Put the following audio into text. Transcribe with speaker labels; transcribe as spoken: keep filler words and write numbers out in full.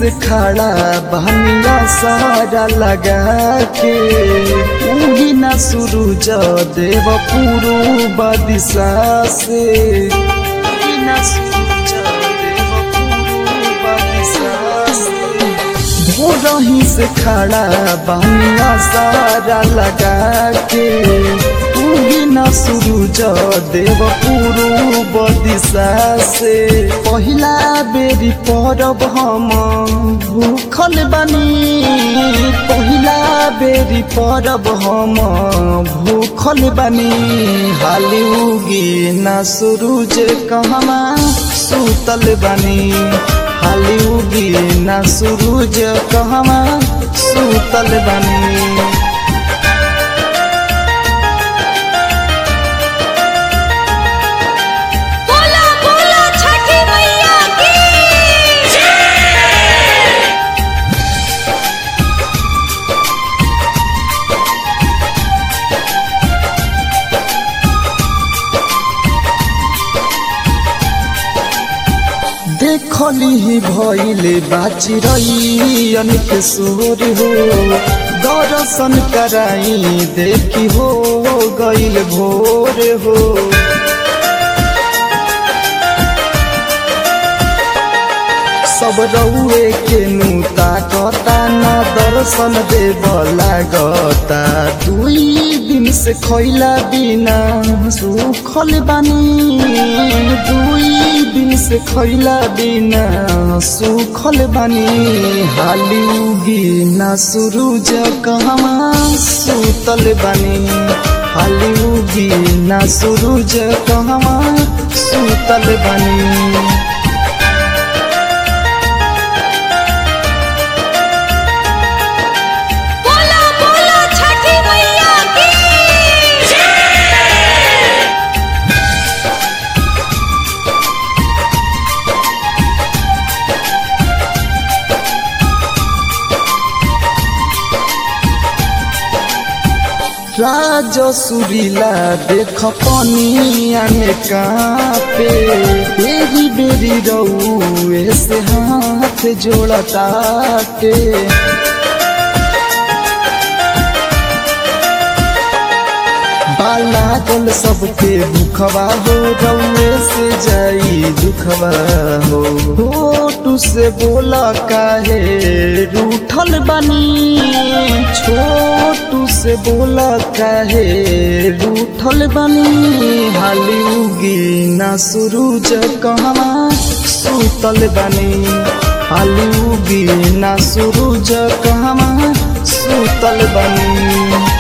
Speaker 1: से खड़ा बहनिया सारा लगा के उगी ना सूरज देव पूर्व दिशा से उगी ना सूरज देव पूर्व दिशा से भोरही से खड़ा बहनिया सारा लगा के उगी ना सूरज देव पूर्व दिशा से पहिला बेरी परब हम भूखल बानी पहिला बेरी परब हम भूखल बानी हाली उगी ना सूरज कहवा सुतल बानी हाली उगी ना सूरज कहवा सुतल बानी। देखली भइले बाची रही अनेक सोर हो दर्शन कराई देखी हो गइल भोर हो सब रउए के नूता कता न दर्शन देव लागता दुई दिन से खैला बिना सुखल बानी दुई दिन से खैला बिना सुखल बानी हाली उगी ना सूरज कहवा सुतल बानी हाली उगी ना सूरज कहवा सुतल बानी। राजा सुरीला देख पनिया में कापे बेरी बेरी रउए से हाथ जोड़ताटे बाला गल सबके भूखवा हो रउए से जाई दुखवा हो छोटू से बोला काहे रूठल बानी छोटू से बोला काहे रूठल बानी हाली उगी ना सूरज कहवा सुतल बानी हाली उगी ना सूरज कहवा सुतल बानी।